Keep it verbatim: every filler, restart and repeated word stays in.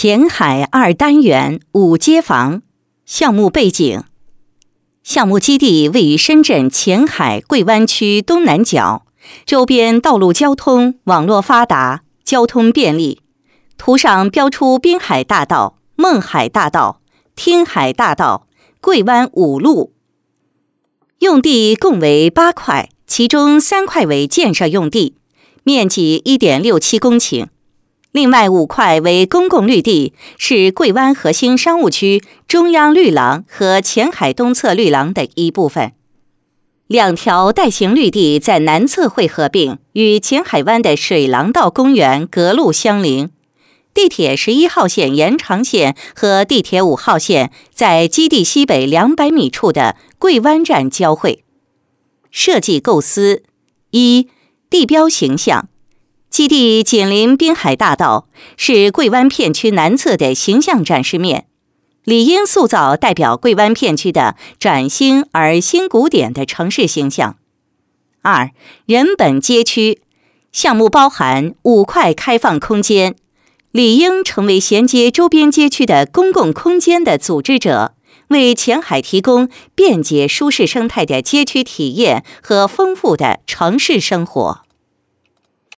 前海二单元五街坊。项目背景：项目基地位于深圳前海桂湾区东南角，周边道路交通网络发达，交通便利。图上标出滨海大道、勐海大道、汀海大道、桂湾五路。用地共为八块，其中三块为建设用地，面积 一点六七公顷。另外五块为公共绿地，是桂湾核心商务区中央绿廊和前海东侧绿廊的一部分。两条带形绿地在南侧会合并，与前海湾的水廊道公园隔路相邻。地铁十一号线延长线和地铁五号线在基地西北两百米处的桂湾站交汇。设计构思：一、地标形象。基地紧邻滨海大道，是桂湾片区南侧的形象展示面，理应塑造代表桂湾片区的崭新而新古典的城市形象。二、人本街区。项目包含五块开放空间，理应成为衔接周边街区的公共空间的组织者，为前海提供便捷舒适生态的街区体验和丰富的城市生活。